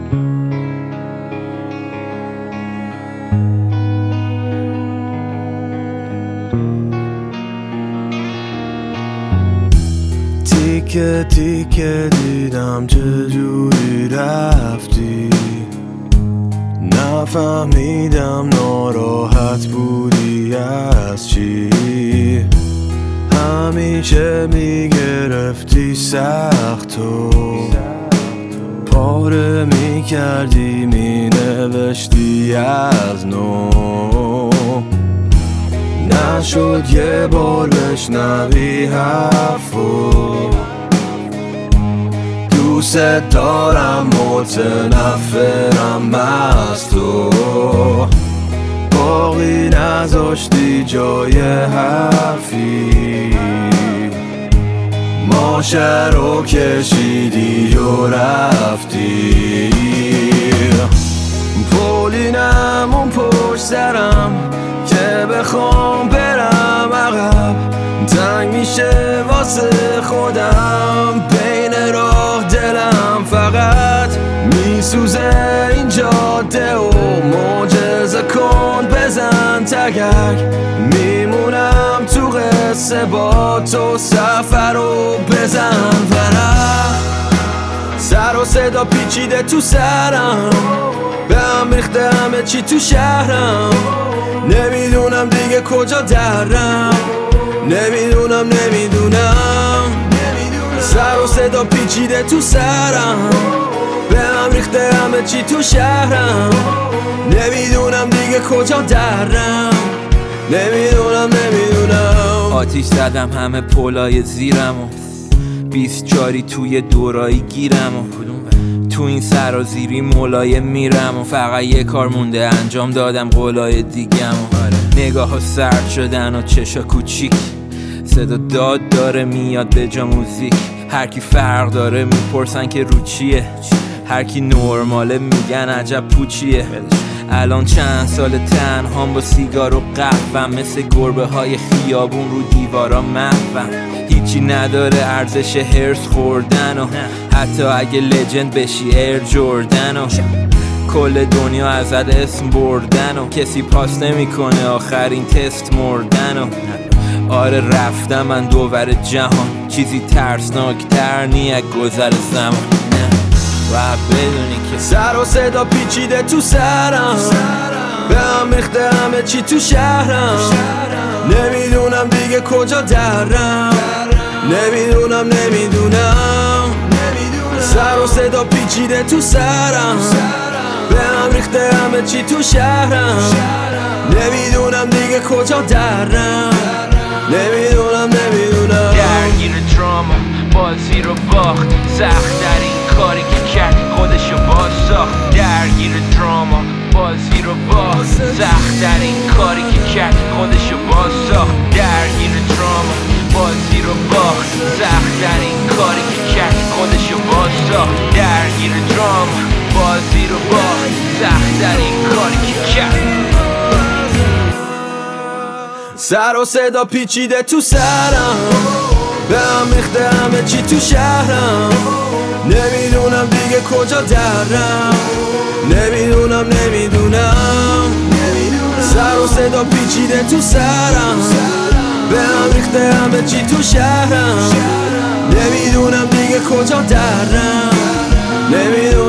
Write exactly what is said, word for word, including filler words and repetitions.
تیکه تیکه دیدم چجوری رفتی، نفهمیدم ناراحت بودی از چی. همیشه میگرفتی سخت و پاره میکردی، مینوشتی از نو. نشد یه بار بشنوی حرفو، دوست دارم متنفرم از تو. باقی نذاشتی جای حرفی، ماشه رو کشیدی و رفتی. پولینم اون پشت سرم که بخوام برم عقب، تنگ میشه واسه خودم بین راه. دلم فقط میسوزه این جاده و معجزه کن بزن تگک. میمونم تو قصه با تو، سفر رو بزن ورق. سر و صدا پیچیده تو سرم، به هم ریخته همه چی تو شهرم. نمیدونم دیگه کجا درم، نمیدونم نمیدونم. سر و صدا پیچیده تو سرم، به هم ریخته همه چی تو شهرم. نمیدونم دیگه کجا درم، نمیدونم نمیدونم. آتیش زدم همه پولای زیرم و بیست جاری توی دورایی گیرم و تو این سرازیری ملایم میرم و فقط یه کار مونده انجام دادم قولای دیگم و نگاه ها سرد شدن و چشا کوچیک، صدا داد داره میاد به جا موزیک. هر کی فرق داره میپرسن که رو چیه، هر کی نرماله میگن عجب پوچیه. الان چند سال تنهام با سیگار و قهوه‌ام، مثل گربه های خیابون رو دیوارا محوم. هیچی نداره ارزش هرس خوردن و حتی اگه لجند بشی ایر جوردن و کل دنیا ازت اسم بردن و کسی پاس نمیکنه آخرین تست مردن و آره رفتم من دوور جهان، چیزی ترسناکتر نیه گذر زمان. و بدونی که سر و صدا پیچیده تو سرم، به هم ریخته همه چی تو شهرم. نمیدونم دیگه کجا درم، نمیدونم نمیدونم. سر و صدا پیچیده تو سرم، به هم ریخته همه چی تو شهرم. نمیدونم دیگه کجا درم، نمیدونم نمیدونم. درگیر دراما بازی رو باخت، سخت در این کاری که کرد خودشو باز ساخت. درگیر دراما بازی رو باخت، سخت در این کاری که کرد خودشو باز ساخت. درگیر دراما بازی رو باخت، سخت در این کاری که کرد خودشو باز ساخت. درگیر دراما بازی رو باخت، سخت در این کاری که کرد. سر و صدا پیچیده تو سرم، به هم ریخته همه چی تو شهرم. نمیدونم دیگه کجا درم، نمیدونم نمیدونم. سر و صدا پیچیده تو سرم، به هم ریخته همه چی تو شهرم. نمیدونم دیگه کجا درم، نمیدونم